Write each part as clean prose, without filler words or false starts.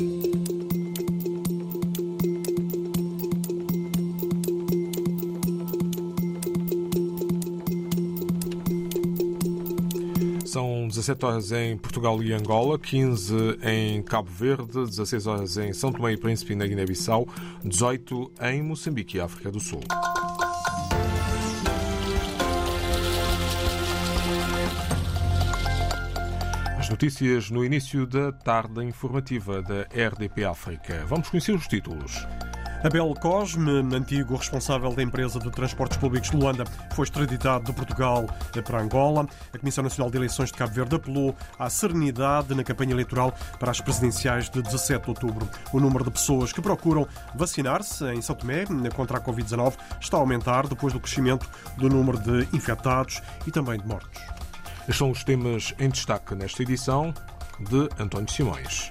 São 17 horas em Portugal e Angola, 15 em Cabo Verde, 16 horas em São Tomé e Príncipe e na Guiné-Bissau, 18 em Moçambique e África do Sul. As notícias no início da tarde informativa da RDP África. Vamos conhecer os títulos. Abel Cosme, antigo responsável da empresa de transportes públicos de Luanda, foi extraditado de Portugal para Angola. A Comissão Nacional de Eleições de Cabo Verde apelou à serenidade na campanha eleitoral para as presidenciais de 17 de outubro. O número de pessoas que procuram vacinar-se em São Tomé contra a Covid-19 está a aumentar depois do crescimento do número de infectados e também de mortos. Estes são os temas em destaque nesta edição de António Simões.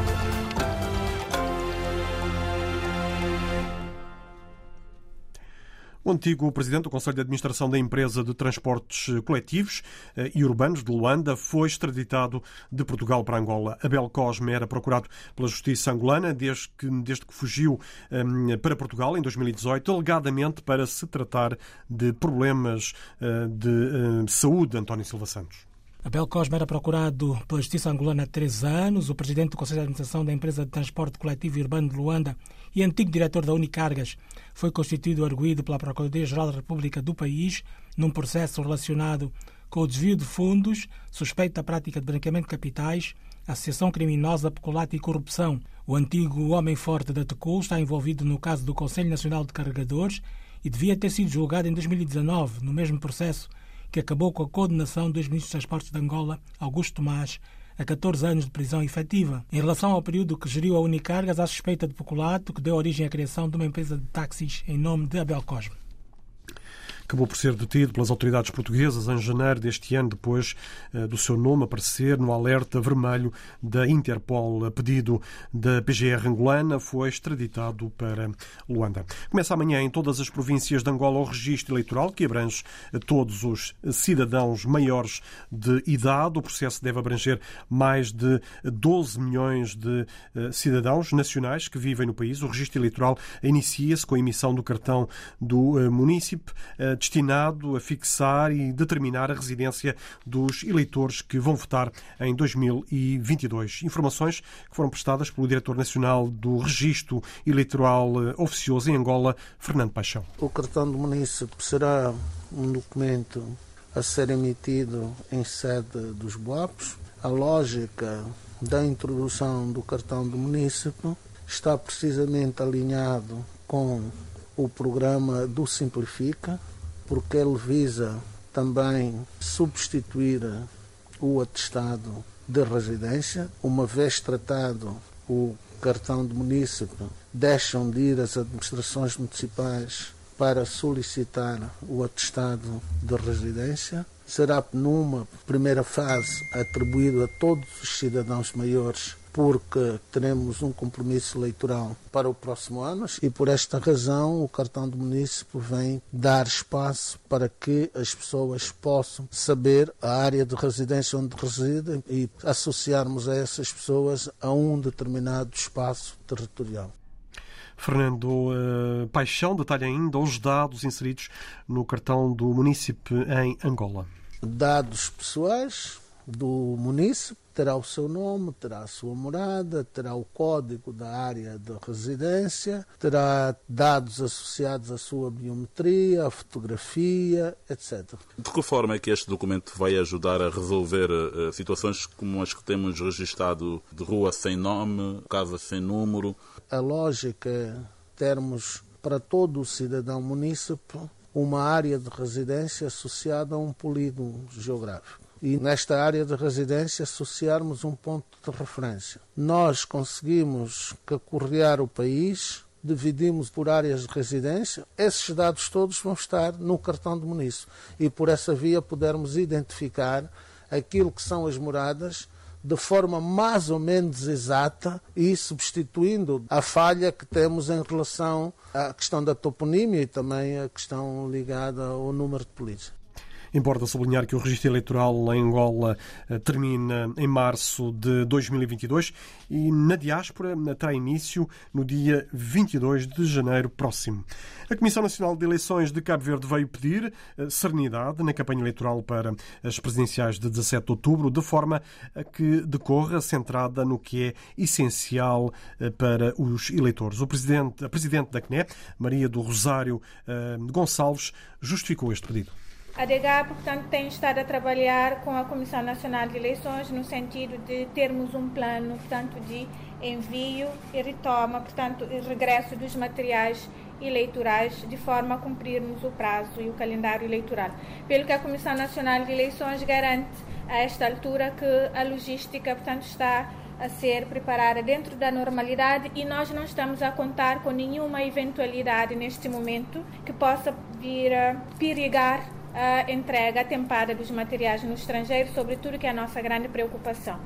O antigo presidente do Conselho de Administração da empresa de transportes coletivos e urbanos de Luanda foi extraditado de Portugal para Angola. Abel Cosme era procurado pela justiça angolana desde que fugiu para Portugal em 2018, alegadamente para se tratar de problemas de saúde. António Silva Santos. Abel Cosme era procurado pela justiça angolana há 3 anos. O presidente do Conselho de Administração da empresa de transporte coletivo e urbano de Luanda e antigo diretor da Unicargas foi constituído arguido pela Procuradoria-Geral da República do país num processo relacionado com o desvio de fundos, suspeito da prática de branqueamento de capitais, associação criminosa, peculato e corrupção. O antigo homem forte da TECUL está envolvido no caso do Conselho Nacional de Carregadores e devia ter sido julgado em 2019, no mesmo processo que acabou com a condenação do ex-ministro dos Transportes de Angola, Augusto Tomás, a 14 anos de prisão efetiva. Em relação ao período que geriu a Unicargas, há suspeita de peculato que deu origem à criação de uma empresa de táxis em nome de Abel Cosme. Acabou por ser detido pelas autoridades portuguesas em janeiro deste ano, depois do seu nome aparecer no alerta vermelho da Interpol. A pedido da PGR angolana, foi extraditado para Luanda. Começa amanhã em todas as províncias de Angola o registro eleitoral, que abrange todos os cidadãos maiores de idade. O processo deve abranger mais de 12 milhões de cidadãos nacionais que vivem no país. O registro eleitoral inicia-se com a emissão do cartão do munícipe, destinado a fixar e determinar a residência dos eleitores que vão votar em 2022. Informações que foram prestadas pelo Diretor Nacional do Registro Eleitoral Oficioso em Angola, Fernando Paixão. O cartão do munícipe será um documento a ser emitido em sede dos BOAPs. A lógica da introdução do cartão do munícipe está precisamente alinhado com o programa do Simplifica, porque ele visa também substituir o atestado de residência. Uma vez tratado o cartão de munícipe, deixam de ir às administrações municipais para solicitar o atestado de residência. Será numa primeira fase atribuído a todos os cidadãos maiores, porque teremos um compromisso eleitoral para o próximo ano e por esta razão o cartão do munícipe vem dar espaço para que as pessoas possam saber a área de residência onde residem e associarmos a essas pessoas a um determinado espaço territorial. Fernando Paixão detalha ainda os dados inseridos no cartão do munícipe em Angola. Dados pessoais do munícipe, terá o seu nome, terá a sua morada, terá o código da área de residência, terá dados associados à sua biometria, à fotografia, etc. De que forma é que este documento vai ajudar a resolver situações como as que temos registado de rua sem nome, casa sem número? A lógica é termos para todo o cidadão munícipe uma área de residência associada a um polígono geográfico. E nesta área de residência associarmos um ponto de referência. Nós conseguimos cacorrear o país, dividimos por áreas de residência, esses dados todos vão estar no cartão de munícipe e por essa via pudermos identificar aquilo que são as moradas de forma mais ou menos exata e substituindo a falha que temos em relação à questão da toponímia e também a questão ligada ao número de polícia. Importa sublinhar que o registro eleitoral em Angola termina em março de 2022 e na diáspora terá início no dia 22 de janeiro próximo. A Comissão Nacional de Eleições de Cabo Verde veio pedir serenidade na campanha eleitoral para as presidenciais de 17 de outubro, de forma a que decorra centrada no que é essencial para os eleitores. A Presidente da CNE, Maria do Rosário Gonçalves, justificou este pedido. A DGA, portanto, tem estado a trabalhar com a Comissão Nacional de Eleições no sentido de termos um plano, portanto, de envio e retoma, portanto, e regresso dos materiais eleitorais de forma a cumprirmos o prazo e o calendário eleitoral. Pelo que a Comissão Nacional de Eleições garante a esta altura que a logística, portanto, está a ser preparada dentro da normalidade e nós não estamos a contar com nenhuma eventualidade neste momento que possa vir a perigar a entrega atempada dos materiais no estrangeiro, sobretudo que é a nossa grande preocupação.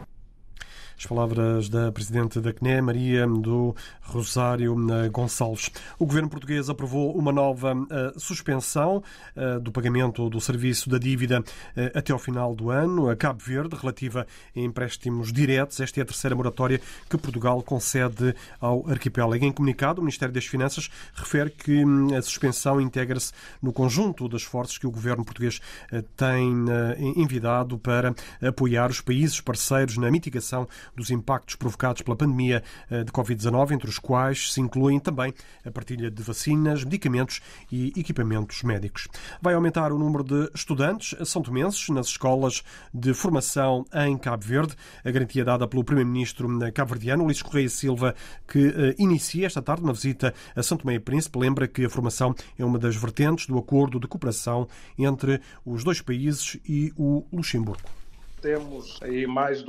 As palavras da Presidente da CNE, Maria do Rosário Gonçalves. O Governo português aprovou uma nova suspensão do pagamento do serviço da dívida até ao final do ano a Cabo Verde, relativa a empréstimos diretos. Esta é a terceira moratória que Portugal concede ao arquipélago. Em comunicado, o Ministério das Finanças refere que a suspensão integra-se no conjunto de esforços que o Governo português tem envidado para apoiar os países parceiros na mitigação dos impactos provocados pela pandemia de Covid-19, entre os quais se incluem também a partilha de vacinas, medicamentos e equipamentos médicos. Vai aumentar o número de estudantes são-tomenses nas escolas de formação em Cabo Verde, a garantia dada pelo Primeiro-Ministro cabo-verdiano, Ulisses Correia Silva, que inicia esta tarde uma visita a São Tomé e Príncipe. Lembra que a formação é uma das vertentes do acordo de cooperação entre os dois países e o Luxemburgo. Temos aí mais de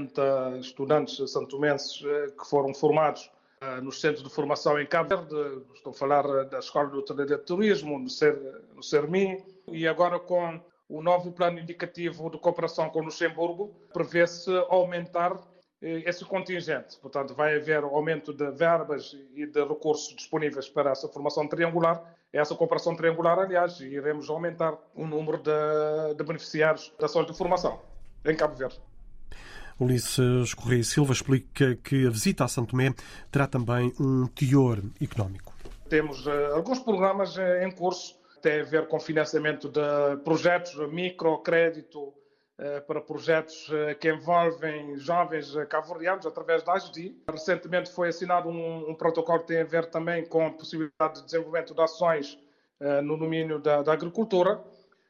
80 estudantes santomenses que foram formados nos centros de formação em Cabo Verde. Estou a falar da Escola de Hotelaria de Turismo, no CERMI, e agora com o novo plano indicativo de cooperação com o Luxemburgo, prevê-se aumentar esse contingente. Portanto, vai haver aumento de verbas e de recursos disponíveis para essa formação triangular. Essa cooperação triangular, aliás, iremos aumentar o número de beneficiários das ações de formação em Cabo Verde. Ulisses Correia Silva explica que a visita a São Tomé terá também um teor económico. Temos alguns programas em curso, tem a ver com financiamento de projetos, microcrédito para projetos que envolvem jovens cabo-verdianos através da AGDI. Recentemente foi assinado um protocolo que tem a ver também com a possibilidade de desenvolvimento de ações no domínio da agricultura.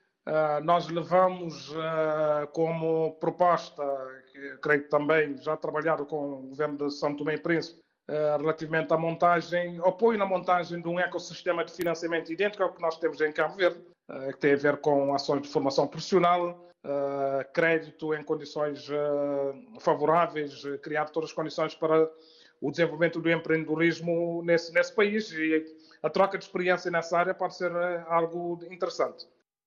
Nós levamos como proposta, que creio que também já trabalhado com o governo de São Tomé e Príncipe, relativamente à montagem, apoio na montagem de um ecossistema de financiamento idêntico ao que nós temos em Cabo Verde, que tem a ver com ações de formação profissional, crédito em condições favoráveis, criar todas as condições para o desenvolvimento do empreendedorismo nesse país, e a troca de experiência nessa área pode ser algo interessante.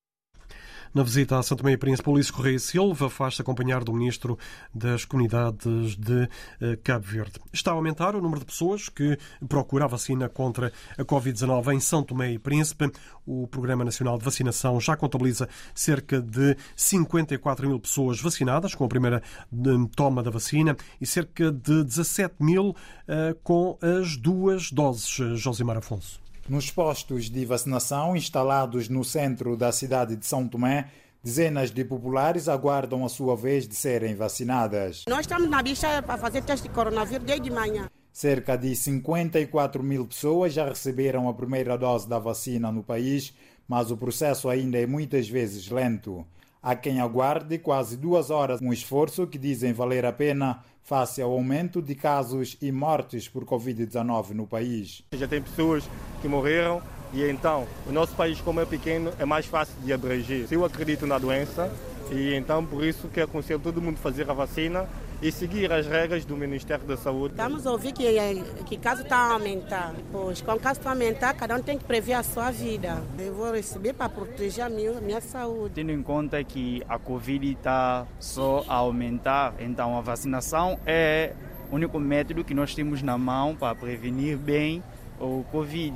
Na visita a São Tomé e Príncipe, Ulisses Correia Silva faz-se acompanhar do Ministro das Comunidades de Cabo Verde. Está a aumentar o número de pessoas que procura a vacina contra a Covid-19 em São Tomé e Príncipe. O Programa Nacional de Vacinação já contabiliza cerca de 54 mil pessoas vacinadas com a primeira toma da vacina e cerca de 17 mil com as duas doses. Josimar Afonso. Nos postos de vacinação instalados no centro da cidade de São Tomé, dezenas de populares aguardam a sua vez de serem vacinadas. Nós estamos na bicha para fazer teste de coronavírus desde manhã. Cerca de 54 mil pessoas já receberam a primeira dose da vacina no país, mas o processo ainda é muitas vezes lento. Há quem aguarde quase 2 horas, um esforço que dizem valer a pena face ao aumento de casos e mortes por Covid-19 no país. Já tem pessoas que morreram e então o nosso país, como é pequeno, é mais fácil de abranger. Eu acredito na doença e então por isso que aconselho todo mundo a fazer a vacina e seguir as regras do Ministério da Saúde. Estamos a ouvir que caso está a aumentar. Pois, com o caso está a aumentar, cada um tem que prever a sua vida. Eu vou receber para proteger a minha saúde. Tendo em conta que a Covid está só a aumentar, então a vacinação é o único método que nós temos na mão para prevenir bem o Covid.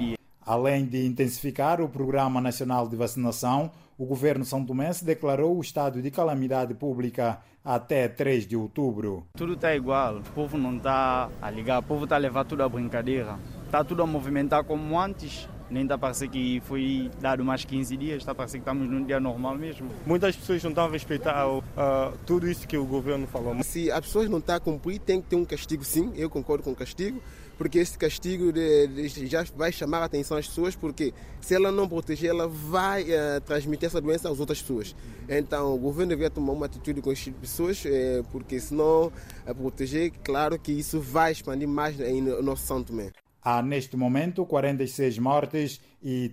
Além de intensificar o Programa Nacional de Vacinação, o governo são-tomense declarou o estado de calamidade pública até 3 de outubro. Tudo está igual, o povo não está a ligar, o povo está a levar tudo à brincadeira. Está tudo a movimentar como antes, nem está a parecer que foi dado mais 15 dias, está a parecer que estamos num dia normal mesmo. Muitas pessoas não estão a respeitar tudo isso que o governo falou. Se as pessoas não estão a cumprir, tem que ter um castigo, sim, eu concordo com o castigo, porque esse castigo já vai chamar a atenção às pessoas, porque se ela não proteger, ela vai transmitir essa doença às outras pessoas. Então o governo deveria tomar uma atitude com as pessoas, porque se não proteger, claro que isso vai expandir mais no nosso São Tomé. Há neste momento 46 mortes e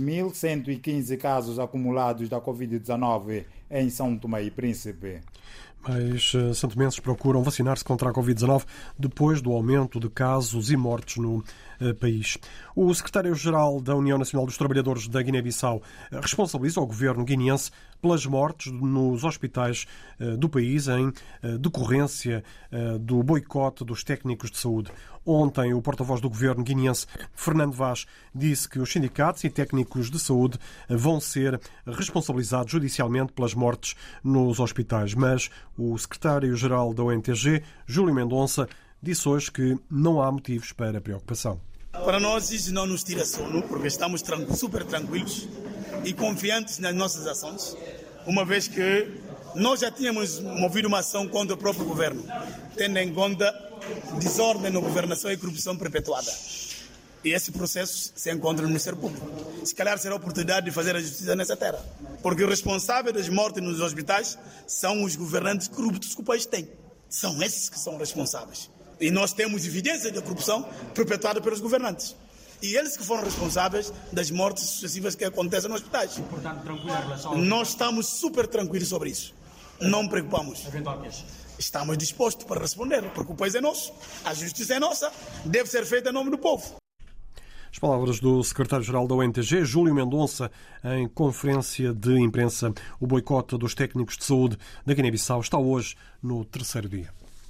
3.115 casos acumulados da Covid-19 em São Tomé e Príncipe. Mas santomenses procuram vacinar-se contra a Covid-19 depois do aumento de casos e mortes no país. O secretário-geral da União Nacional dos Trabalhadores da Guiné-Bissau responsabiliza o governo guineense pelas mortes nos hospitais do país em decorrência do boicote dos técnicos de saúde. Ontem, o porta-voz do governo guineense, Fernando Vaz, disse que os sindicatos e técnicos de saúde vão ser responsabilizados judicialmente pelas mortes nos hospitais. Mas o secretário-geral da ONTG, Júlio Mendonça, disse hoje que não há motivos para preocupação. Para nós isso não nos tira sono, porque estamos super tranquilos e confiantes nas nossas ações, uma vez que nós já tínhamos movido uma ação contra o próprio governo, tendo em conta desordem na governação e corrupção perpetuada. E esse processo se encontra no Ministério Público. Se calhar será a oportunidade de fazer a justiça nessa terra, porque os responsáveis das mortes nos hospitais são os governantes corruptos que o país tem. São esses que são responsáveis. E nós temos evidência da corrupção perpetuada pelos governantes. E eles que foram responsáveis das mortes sucessivas que acontecem nos hospitais. Portanto, tranquilo em relação Nós estamos super tranquilos sobre isso. Não preocupamos. Estamos dispostos para responder, porque o país é nosso, a justiça é nossa, deve ser feita em nome do povo. As palavras do secretário-geral da ONTG, Júlio Mendonça, em conferência de imprensa. O boicote dos técnicos de saúde da Guiné-Bissau está hoje no 3º dia.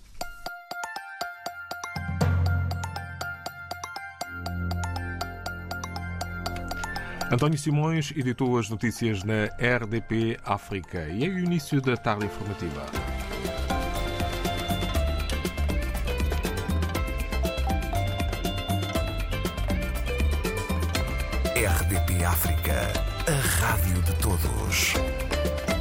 António Simões editou as notícias na RDP África e é o início da tarde informativa. RDP África, a rádio de todos.